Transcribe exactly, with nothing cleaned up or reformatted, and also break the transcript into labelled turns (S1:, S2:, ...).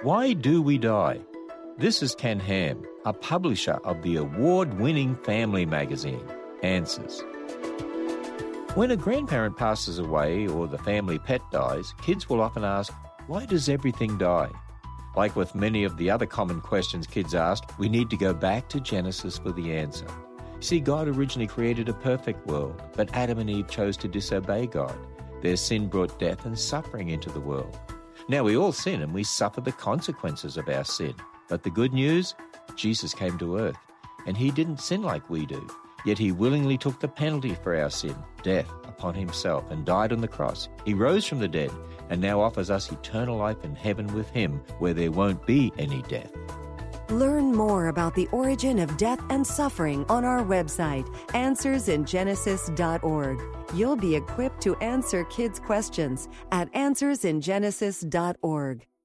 S1: Why do we die? This is Ken Ham, a publisher of the award-winning family magazine, Answers. When a grandparent passes away or the family pet dies, kids will often ask, why does everything die? Like with many of the other common questions kids ask, we need to go back to Genesis for the answer. See, God originally created a perfect world, but Adam and Eve chose to disobey God. Their sin brought death and suffering into the world. Now we all sin and we suffer the consequences of our sin. But the good news, Jesus came to earth, and he didn't sin like we do. Yet he willingly took the penalty for our sin, death, upon himself and died on the cross. He rose from the dead and now offers us eternal life in heaven with him, where there won't be any death.
S2: Learn more about the origin of death and suffering on our website, answers in genesis dot org. You'll be equipped to answer kids' questions at answers in genesis dot org.